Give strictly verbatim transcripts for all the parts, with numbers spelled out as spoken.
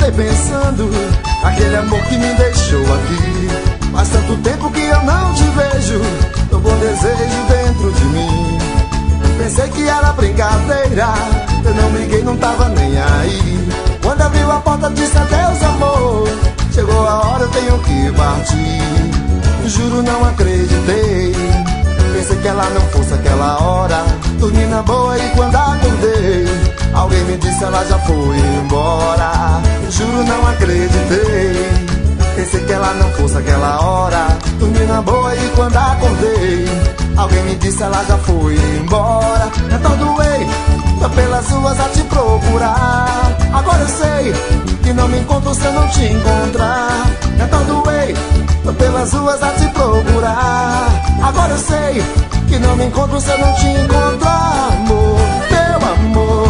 acordei pensando aquele amor que me deixou aqui. Faz tanto tempo que eu não te vejo, tô com desejo dentro de mim. Pensei que era brincadeira, eu não liguei, não tava nem aí. Quando abriu a porta disse adeus amor, chegou a hora, eu tenho que partir. Juro não acreditei, pensei que ela não fosse aquela hora. Dormi na boa e quando acordei, alguém me disse ela já foi embora. Juro não acreditei, pensei que ela não fosse aquela hora. Dormi na boa e quando acordei, alguém me disse ela já foi embora. Então doei, tô pelas ruas a te procurar. Agora eu sei que não me encontro se eu não te encontrar. Então doei, tô pelas ruas a te procurar. Agora eu sei que não me encontro se eu não te encontrar, amor, meu amor.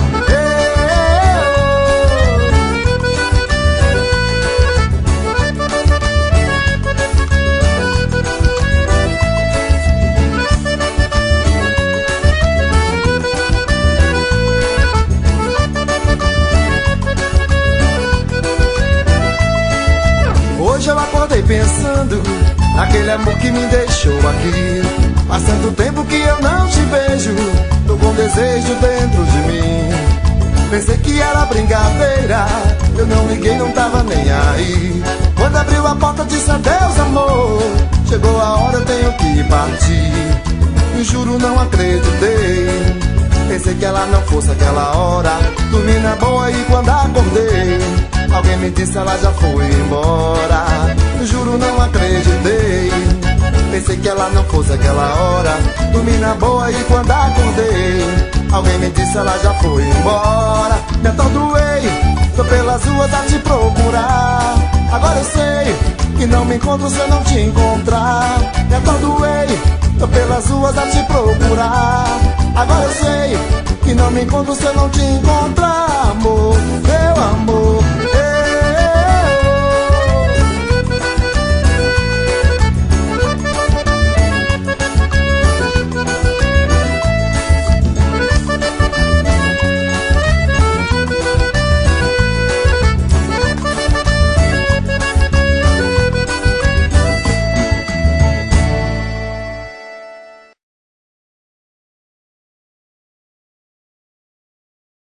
Hoje eu acordei pensando naquele amor que me deixou aqui. Faz tanto tempo que eu não te vejo, tô com desejo dentro de mim. Pensei que era brincadeira, eu não liguei, não tava nem aí. Quando abriu a porta disse adeus amor, chegou a hora, eu tenho que partir. Juro não acreditei, pensei que ela não fosse aquela hora. Dormi na boa e quando acordei, alguém me disse ela já foi embora. Juro não acreditei, pensei que ela não fosse aquela hora. Dormi na boa e quando acordei, alguém me disse ela já foi embora. Me atordoei, tô pelas ruas a te procurar. Agora eu sei que não me encontro se eu não te encontrar. Me atordoei, tô pelas ruas a te procurar. Agora eu sei que não me encontro se eu não te encontrar, amor, meu amor.